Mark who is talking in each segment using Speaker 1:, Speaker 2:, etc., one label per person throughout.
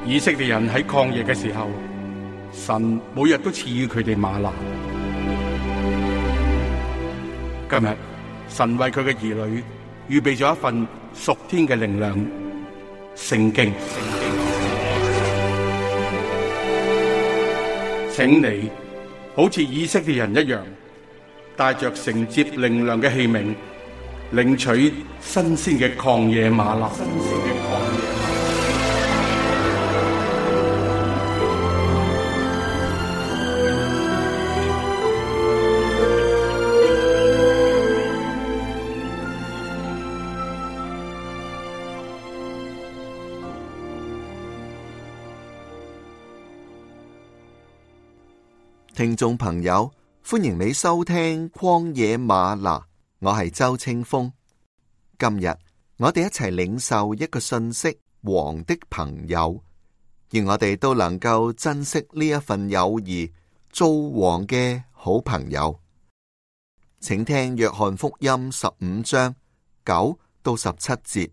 Speaker 1: 以色列人喺曠野嘅時候，神每日都賜予佢哋嗎哪。今日神為佢嘅兒女預備咗一份屬天嘅靈糧——聖經。請你好似以色列人一樣，帶着承接靈糧嘅器皿，領取新鮮嘅曠野嗎哪。
Speaker 2: 聽眾朋友，歡迎你收聽曠野嗎哪，我係周清風。今日我哋一齊領受一個信息：王的朋友，願我哋都能夠珍惜呢一份友誼，做王嘅好朋友。請聽約翰福音15章9到17節。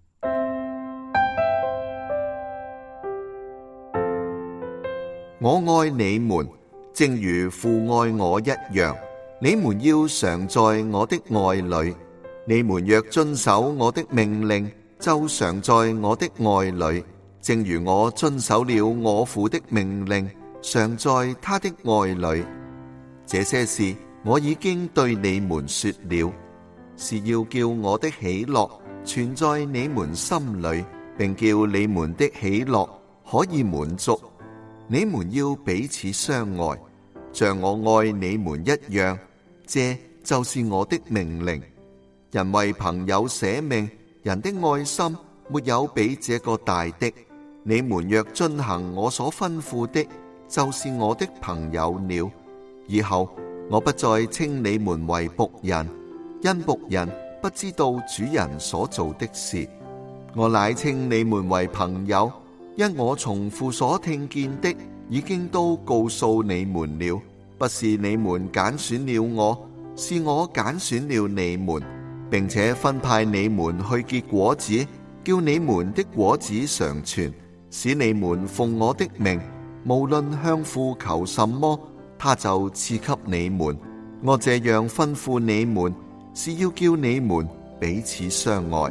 Speaker 2: 我愛你們，正如父愛我一樣，你們要常在我的愛裏。你們若遵守我的命令，就常在我的愛裏，正如我遵守了我父的命令，常在他的愛裏。這些事我已經對你們說了，是要叫我的喜樂存在你們心裏，並叫你們的喜樂可以滿足。你們要彼此相愛，像我愛你們一樣，這就是我的命令。人為朋友捨命，人的愛心沒有比這個大的。你們若遵行我所吩咐的，就是我的朋友了。以後我不再稱你們為僕人，因僕人不知道主人所做的事。我乃稱你們為朋友，因我從父所聽見的，已經都告訴你們了。不是你們揀選了我，是我揀選了你們，並且分派你們去結果子，叫你們的果子常存，使你們奉我的名，無論向父求什麼，他就賜給你們。我這樣吩咐你們，是要叫你們彼此相愛。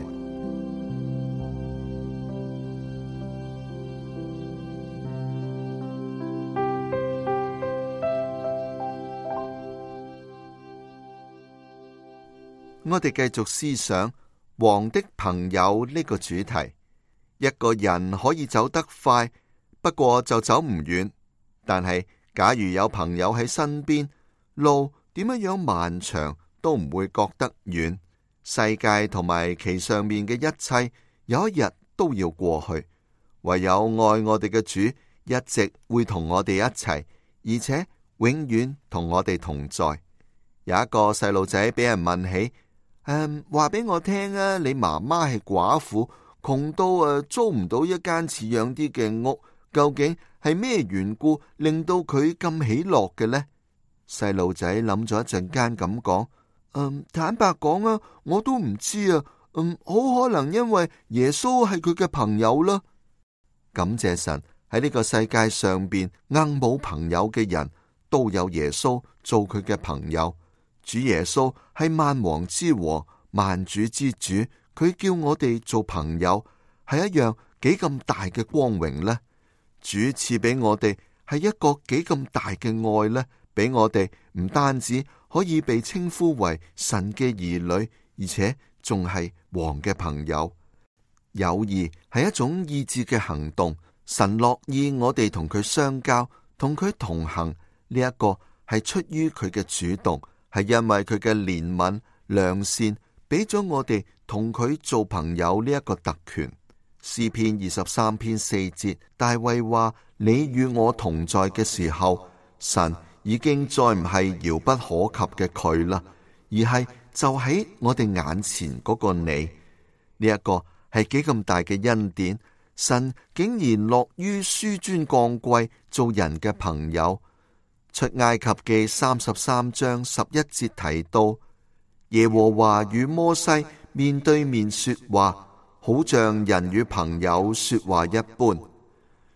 Speaker 2: 我哋繼續思想王的朋友呢個主題。一個人可以走得快，不過就走唔遠。但係假如有朋友喺身邊，路點樣漫長都唔會覺得遠。世界同埋其上面嘅一切，有一日都要過去。唯有愛我哋嘅主，一直會同我哋一齊，而且永遠同我哋同在。有一個細路仔俾人問起，話俾我聽啊，你媽媽係寡婦，窮到租唔到一間似樣啲嘅屋，究竟係咩緣故令到佢咁喜樂嘅呢？細路仔諗咗一陣間咁講，坦白講啊，我都唔知啊，好可能因為耶穌係佢嘅朋友啦。感謝神，喺呢個世界上邊硬冇朋友嘅人都有耶穌做佢嘅朋友。主耶穌係萬王之王、萬主之主，佢叫我哋做朋友，係一樣幾咁大嘅光榮呢？主賜俾我哋係一個幾咁大嘅愛呢？俾我哋唔單止可以被稱呼為神嘅兒女，而且仲係王嘅朋友。友誼係一種意志嘅行動，神樂意我哋同佢相交，同佢同行，呢一個係出於佢嘅主動。係因為佢嘅憐憫良善，俾咗我哋同佢做朋友呢一個特權。詩篇23篇4節，大衛話：你與我同在嘅時候，神已經再唔係遙不可及嘅佢啦，而係就喺我哋眼前嗰個你。呢一個係幾咁大嘅恩典，神竟然樂於紆尊降貴，做人嘅朋友。出埃及記33章11節提到，耶和華與摩西面對面說話，好像人與朋友說話一般。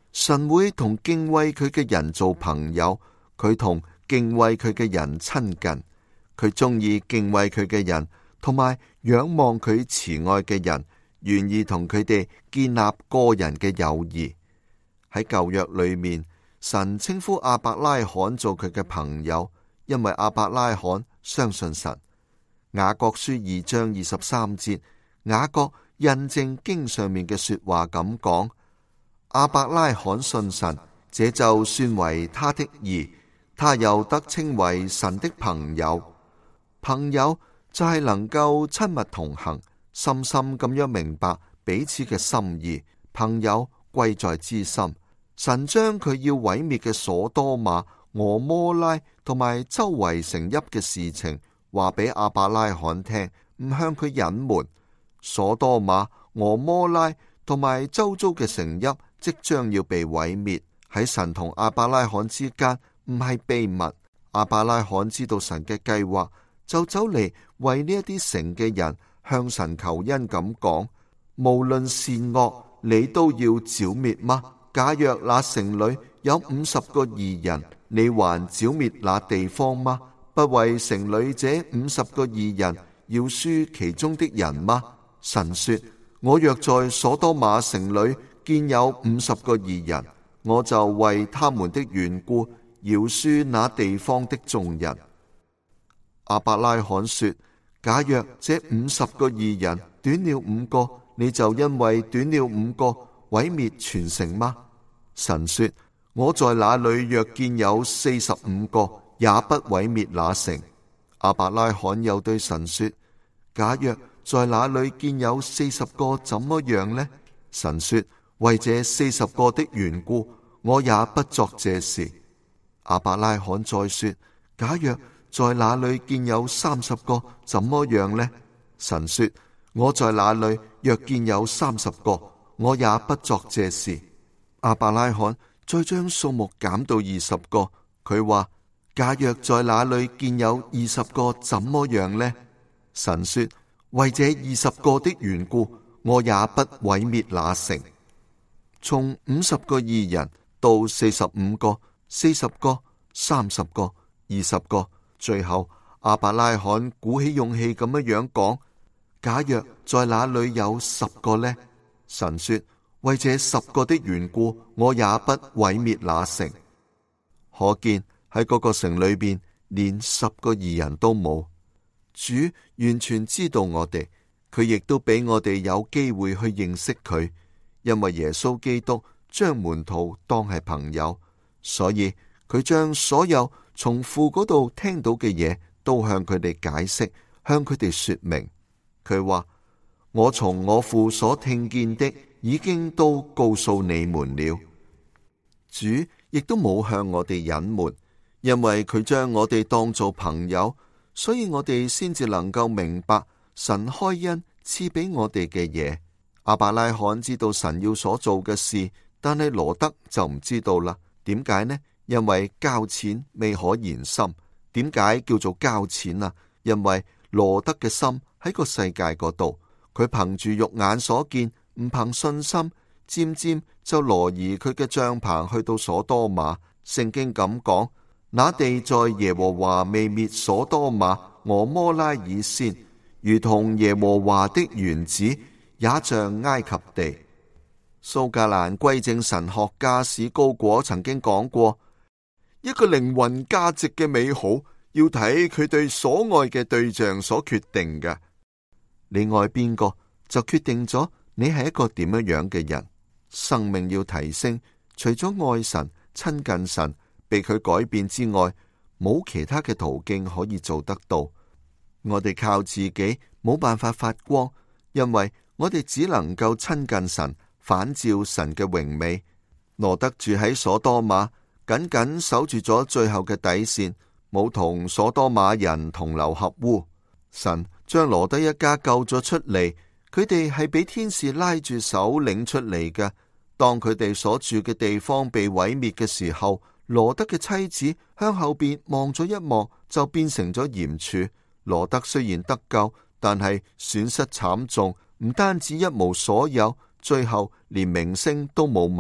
Speaker 2: 神會同敬畏佢嘅人做朋友，佢同敬畏佢嘅人親近，佢中意敬畏佢嘅人，同埋仰望佢慈愛嘅人，願意同佢哋建立個人嘅友誼。喺舊約裏面，神稱呼亞伯拉罕做佢嘅朋友，因為亞伯拉罕相信神。雅各書2章23節，雅各印證經上面嘅說話咁講：亞伯拉罕信神，這就算為他的義，他又得稱為神的朋友。朋友就係能夠親密同行，深深咁樣明白彼此嘅心意。朋友貴在知心。神將佢要毀滅嘅所多瑪、俄摩拉同埋周圍城邑嘅事情話俾亞伯拉罕聽，唔向佢隱瞞。所多瑪、俄摩拉同埋周遭嘅城邑即將要被毀滅，喺神同亞伯拉罕之間唔係秘密。亞伯拉罕知道神嘅計劃，就走嚟為呢一啲城嘅人向神求恩咁講：無論善惡，你都要剿滅嗎？假若那城裏有50個義人，你還剿滅那地方嗎？不為城裏這50個義人要輸其中的人嗎？神說：我若在所多瑪城裏見有50個義人，我就為他們的緣故饒恕那地方的眾人。亞伯拉罕說：假若這50個義人短了5個，你就因為短了5個毀滅全城嗎？神說：我在那裏若見有45個，也不毀滅那城。亞伯拉罕又對神說：假若在那裏見有40個，怎麼樣呢？神說：為這40個的緣故，我也不作這事。亞伯拉罕再說：假若在那裏見有30個，怎麼樣呢？神說：我在那裏若見有30個，我也不作這事。亞伯拉罕再將數目減到20個，佢話：假若在那裏見有20個，怎麼樣呢？神說：為這20個的緣故，我也不毀滅那城。從50個義人到45個、40個、30個、20個，最後亞伯拉罕鼓起勇氣咁樣講：假若在那裏有10個呢？神說：為這10個的緣故，我也不毀滅那城。可見喺嗰個城裏邊，連10個義人都冇。主完全知道我哋，佢亦都俾我哋有機會去認識佢。因為耶穌基督將門徒當係朋友，所以佢將所有從父嗰度聽到嘅嘢都向佢哋解釋，向佢哋說明。佢話：我從我父所聽見的，已經都告訴你們了。主亦都冇向我哋隱瞞，因為佢將我哋當做朋友，所以我哋先至能夠明白神開恩賜俾我哋嘅嘢。亞伯拉罕知道神要所做嘅事，但係羅得就唔知道啦。點解呢？因為交錢未可言心。點解叫做交錢啊？因為羅得嘅心喺個世界嗰度，佢憑住肉眼所見，唔憑信心，漸漸就挪移佢嘅帳棚去到所多瑪。聖經咁講：那地在耶和華未滅所多瑪、俄摩拉以先，如同耶和華的園子，也像埃及地。蘇格蘭歸正神學家史高果曾經講過：一個靈魂價值嘅美好，要睇佢對所愛嘅對象所決定嘅。你愛邊個，就決定咗你係一個點樣樣嘅人。生命要提升，除咗愛神、親近神、被佢改變之外，冇其他嘅途徑可以做得到。我哋靠自己冇辦法發光，因為我哋只能夠親近神，反照神嘅榮美。羅得住喺所多瑪，緊緊守住咗最後嘅底線，冇同所多瑪人同流合污。神將羅得一家救咗出嚟，佢哋係俾天使拉住手領出嚟嘅。當佢哋所住嘅地方被毀滅嘅時候，羅得嘅妻子向後邊望咗一望，就變成咗鹽柱。羅得雖然得救，但係損失慘重，唔單止一無所有，最後連名聲都冇埋，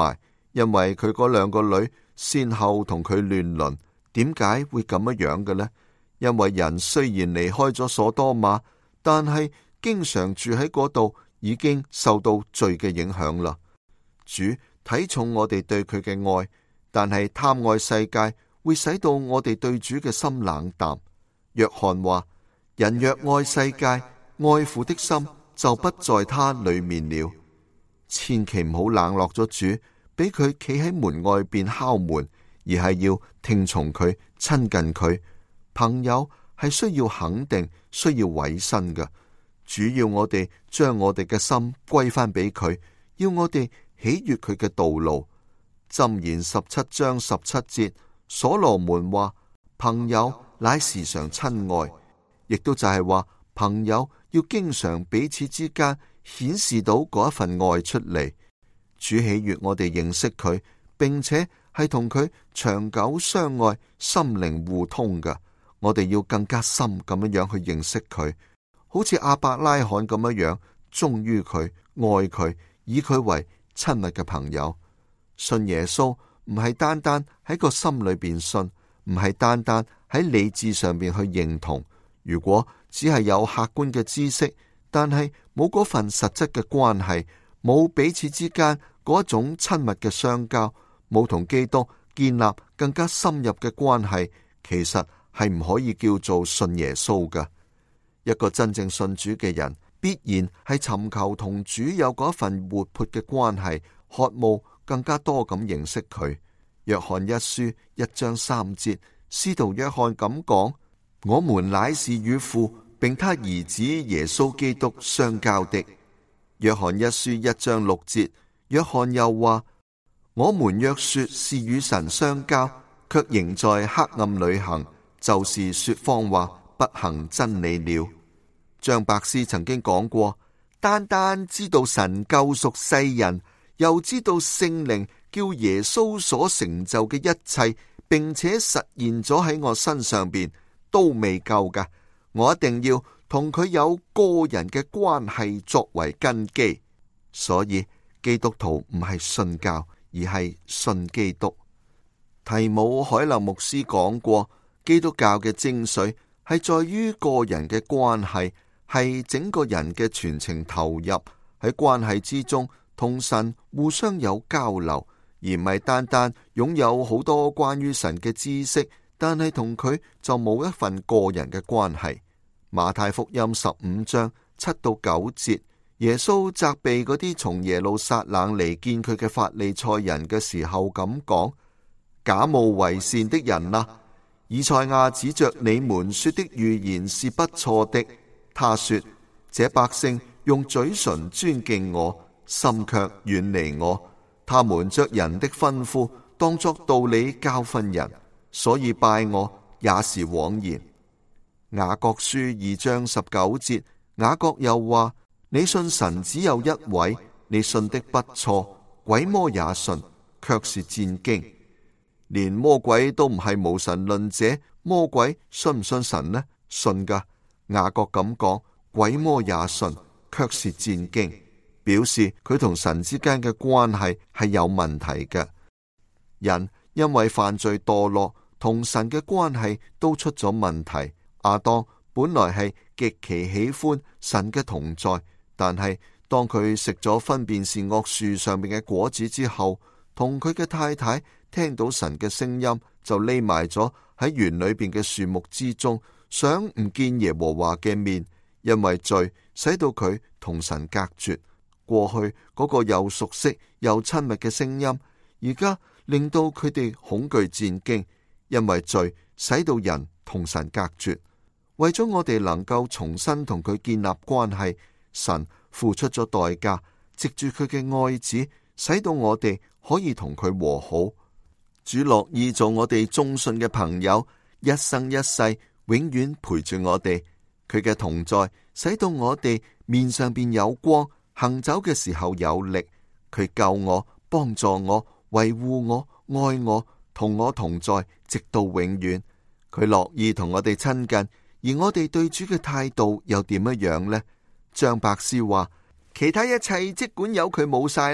Speaker 2: 因為佢嗰兩個女先後同佢亂倫。點解會咁樣嘅呢？因為人雖然離開咗所多瑪，但係經常住喺嗰度，已經受到罪嘅影響啦。主睇重我哋對佢嘅愛，但係貪愛世界會使到我哋對主嘅心冷淡。約翰話：人若愛世界，愛父的心就不在他裏面了。千祈唔好冷落咗主，俾佢企喺門外邊敲門，而係要聽從佢，親近佢。朋友係需要肯定，需要委身嘅。主要我哋將我哋嘅心歸翻俾佢，要我哋喜悅佢嘅道路。箴言17章17節，所羅門話：朋友乃時常親愛，亦都就係話朋友要經常彼此之間顯示到嗰一份愛出嚟。主喜悅我哋認識佢，並且係同佢長久相愛，心靈互通嘅。我哋要更加深咁樣去認識佢，好似亞伯拉罕咁樣忠於佢，愛佢，以佢為親密嘅朋友。信耶穌唔係單單喺個心裏邊信，唔係單單喺理智上邊去認同。如果只係有客觀嘅知識，但係冇嗰份實質嘅關係，冇彼此之間嗰一種親密嘅相交，冇同基督建立更加深入嘅關係，其實係唔可以叫做信耶穌㗎。一個真正信主嘅人，必然係尋求同主有嗰一份活潑嘅關係，渴慕更加多咁認識佢。約翰一書1章3節，使徒約翰咁講：我們乃是與父並他兒子耶穌基督相交的。約翰一書1章6節，約翰又話：我們若說是與神相交，卻仍在黑暗裏行，就是說謊話，不行真理了。張伯斯曾經講過，單單知道神救贖世人，又知道聖靈叫耶穌所成就嘅一切，並且實現咗喺我身上邊，都未夠㗎。我一定要同佢有個人嘅關係作為根基。所以基督徒唔係信教，而係信基督。提姆海勒牧師講過，基督教嘅精髓係在於個人嘅關係，係整個人嘅全情投入喺關係之中，同神互相有交流，而唔係單單擁有好多關於神嘅知識，但係同佢就冇一份個人嘅關係。馬太福音15章7到9節，耶穌責備嗰啲從耶路撒冷嚟見佢嘅法利賽人嘅時候咁講：假冒為善的人啊，以賽亞指着你們說的預言是不錯的。他說：這百姓用嘴唇尊敬我，心卻遠離我。他們將人的吩咐當作道理教訓人，所以拜我也是枉然。雅各書2章19節，雅各又話：你信神只有一位，你信的不錯，鬼魔也信，卻是戰驚。連魔鬼都唔係無神論者，魔鬼信唔信神呢？信噶。雅各咁講，鬼魔也信，卻是戰驚，表示佢同神之間嘅關係係有問題嘅。人因為犯罪墮落，同神嘅關係都出咗問題。亞當本來係極其喜歡神嘅同在，但係當佢食咗分辨善惡樹上面嘅果子之後，同佢嘅太太聽到神嘅聲音，就匿埋咗喺園裏邊嘅樹木之中，想唔見耶和華嘅面，因為罪使到佢同神隔絕。過去嗰個又熟悉又親密嘅聲音，而家令到佢哋恐懼戰驚，因為罪使到人同神隔絕。為咗我哋能夠重新同佢建立關係，神付出咗代價，藉住佢嘅愛子，使到我哋可以同佢和好。主樂意做我哋忠信嘅朋友，一生一世永遠陪住我哋。佢嘅同在使到我哋面上邊有光，行走嘅時候有力。佢救我，幫助我，維護我，愛我，同我同在，直到永遠。佢樂意同我哋親近，而我哋對主嘅態度又點樣呢？張伯斯話：其他一切即管由佢冇晒啦，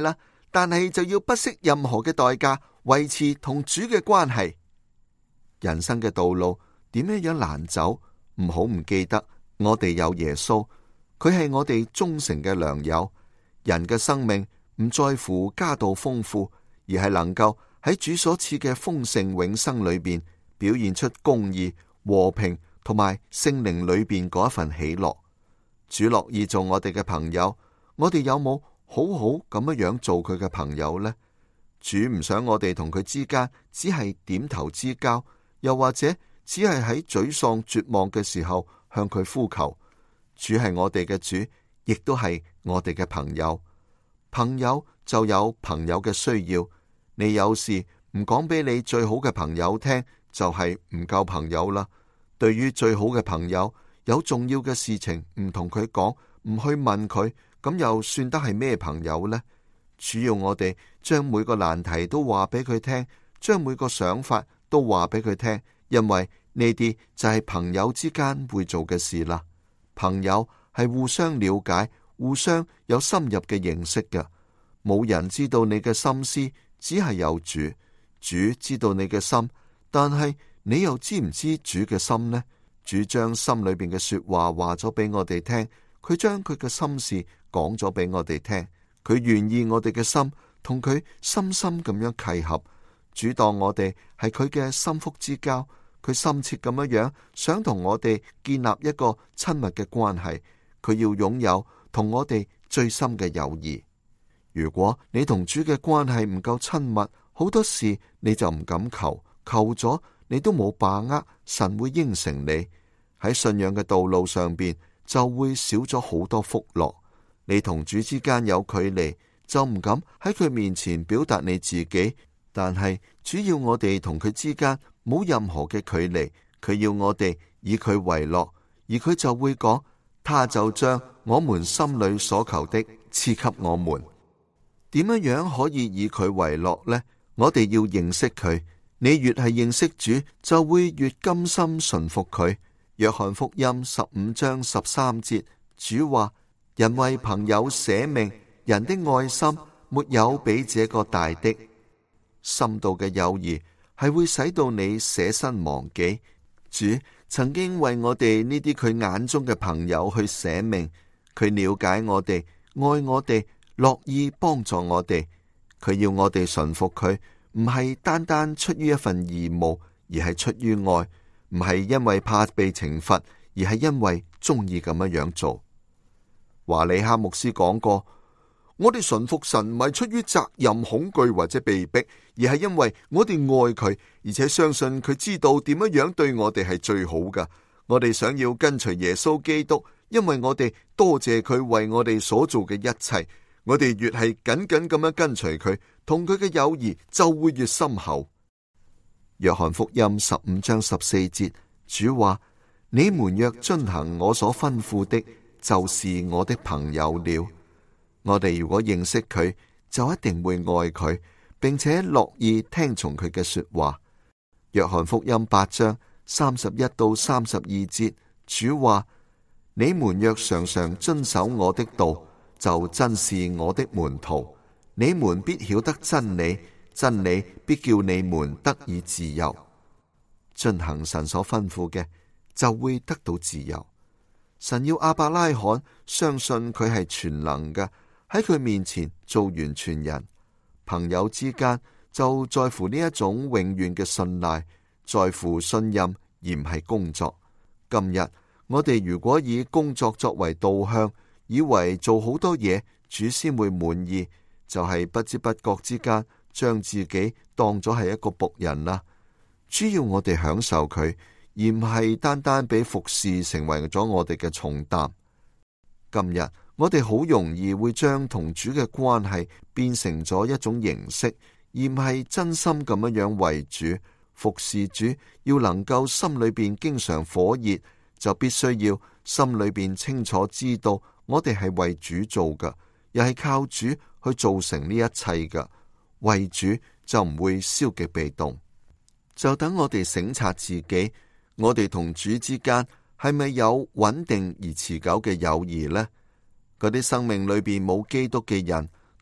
Speaker 2: 但係就要不惜任何嘅代價維持同主嘅關係。人生嘅道路點樣難走，唔好唔記得我哋有耶穌，佢係我哋忠誠嘅良友。人嘅生命唔在乎家道豐富，而係能夠喺主所賜嘅豐盛永生裏邊表現出公義、和平同埋聖靈裏邊嗰一份喜樂。主樂意做我哋嘅朋友，我哋有冇好好咁樣做佢嘅朋友呢？主唔想我哋同佢之間只係點頭之交，又或者只係喺沮喪絕望嘅時候向佢呼求。主係我哋嘅主，亦都係我哋嘅朋友。朋友就有朋友嘅需要，你有事唔講俾你最好嘅朋友聽，就係唔夠朋友啦。對於最好嘅朋友，有重要嘅事情唔同佢講，唔去問佢，咁又算得係咩朋友呢？主要我哋將每個難題都話俾佢聽，將每個想法都話俾佢聽，因為呢啲就係朋友之間會做嘅事啦。朋友係互相了解，互相有深入嘅認識嘅。冇人知道你嘅心思，只係有主。主知道你嘅心，但係你又知唔知主嘅心呢？主將心裏邊嘅說話話咗俾我哋聽，佢將佢嘅心事講咗俾我哋聽，佢願意我哋嘅心同佢深深咁樣契合。主當我哋係佢嘅心腹之交，佢深切咁樣想同我哋建立一個親密嘅關係，佢要擁有同我哋最深嘅友誼。如果你同主嘅關係唔夠親密，好多事你就唔敢求，求咗你都冇把握，神會應承你。喺信仰嘅道路上邊就會少咗好多福樂。你同主之間有距離，就唔敢喺佢面前表達你自己。但係主要我哋同佢之間冇任何嘅距離，佢要我哋以佢為樂，而佢就會講，他就將我們心裏所求的賜給我們。點樣可以以佢為樂呢？我哋要認識佢。你越係認識主，就會越甘心順服佢。約翰福音15章13節，主話：人為朋友捨命，人的愛心沒有比這個大的。深度嘅友誼係會使到你捨身忘己。主曾經為我哋呢啲佢眼中嘅朋友去捨命，佢了解我哋，愛我哋，樂意幫助我哋。佢要我哋順服佢，唔係單單出於一份義務，而係出於愛。唔係因為怕被懲罰，而係因為中意咁樣做。華理克牧師講過，我哋順服神唔係出於責任、恐懼或者被逼，而係因為我哋愛佢，而且相信佢知道點樣對我哋係最好噶。我哋想要跟隨耶穌基督，因為我哋多謝佢為我哋所做嘅一切。我哋越係緊緊咁樣跟隨佢，同佢嘅友誼就會越深厚。約翰福音15章14節，主話：你們若遵行我所吩咐的，就是我的朋友了。我哋如果認識佢，就一定會愛佢，並且樂意聽從佢嘅說話。約翰福音8章31到32節，主話：你們若常常遵守我的道，就真是我的門徒。你們必曉得真理，真理必叫你們得以自由。遵行神所吩咐嘅，就會得到自由。神要亞伯拉罕相信佢係全能嘅，喺佢面前做完全人。朋友之間就在乎呢一種永遠嘅信賴，在乎信任而唔係工作。今日我哋如果以工作作為導向，以為做好多嘢主先會滿意，就係不知不覺之間將自己當咗係一個僕人啦。主要我哋享受佢，而唔係單單俾服侍成為咗我哋嘅重擔。今日我哋好容易會將同主嘅關係變成咗一種形式，而唔係真心咁樣為主服侍主。要能夠心裏邊經常火熱，就必須要心裏邊清楚知道我哋係為主做㗎，又係靠主去做成呢一切㗎。為主就唔會消極被動。就等我哋省察自己，我哋同主之間係咪有穩定而持久嘅友誼呢？嗰啲生命裏邊冇基督嘅人，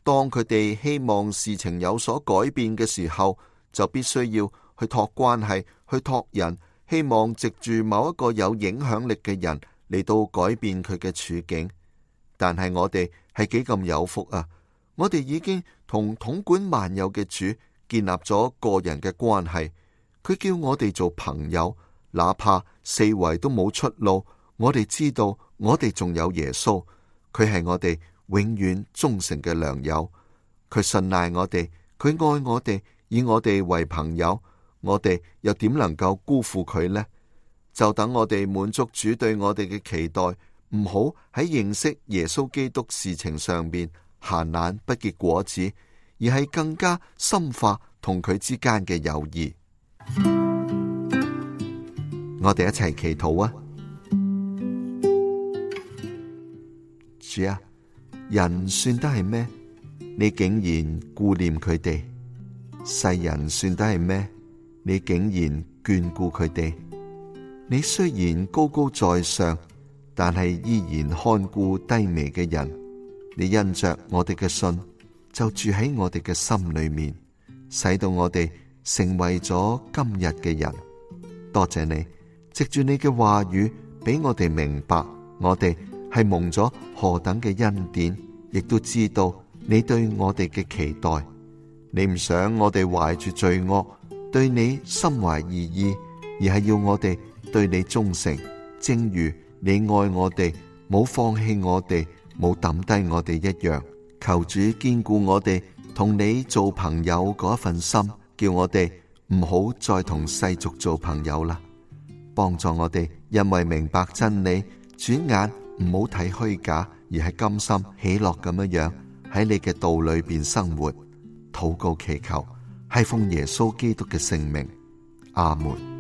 Speaker 2: 當佢哋希望事情有所改變嘅時候，就必須要去託關係，去託人，希望藉住某一個有影響力嘅人嚟到改變佢嘅處境。但係我哋係幾咁有福啊！我哋已經同統管萬有嘅主建立咗個人嘅關係，佢叫我哋做朋友，哪怕四圍都冇出路，我哋知道我哋仲有耶穌，佢係我哋永遠忠誠嘅良友，佢信賴我哋，佢愛我哋，以我哋為朋友，我哋又點能夠辜負佢呢？就等我哋滿足主對我哋嘅期待，唔好喺認識耶穌基督事情上邊閒懶不結果子，而係更加深化同佢之間嘅友誼。我哋一齊祈禱啊！主啊，人算得係咩？你竟然顧念佢哋；世人算得係咩？你竟然眷顧佢哋。你雖然高高在上，但係依然看顧低微嘅人。你因着我哋嘅信，就住喺我哋嘅心裏面，使到我哋成為咗今日嘅人。多謝你，藉住你嘅話語，俾我哋明白，我哋係蒙咗何等嘅恩典，亦都知道你對我哋嘅期待。你唔想我哋懷住罪惡，對你心懷異意，而係要我哋對你忠誠，正如你愛我哋，冇放棄我哋，冇抌低我哋一樣。求主堅固我哋同你做朋友嗰一份心，叫我哋唔好再同世俗做朋友啦。幫助我哋，因為明白真理，轉眼唔好睇虛假，而係甘心喜樂咁樣喺你嘅道裏邊生活。禱告祈求，係奉耶穌基督嘅聖名，阿門。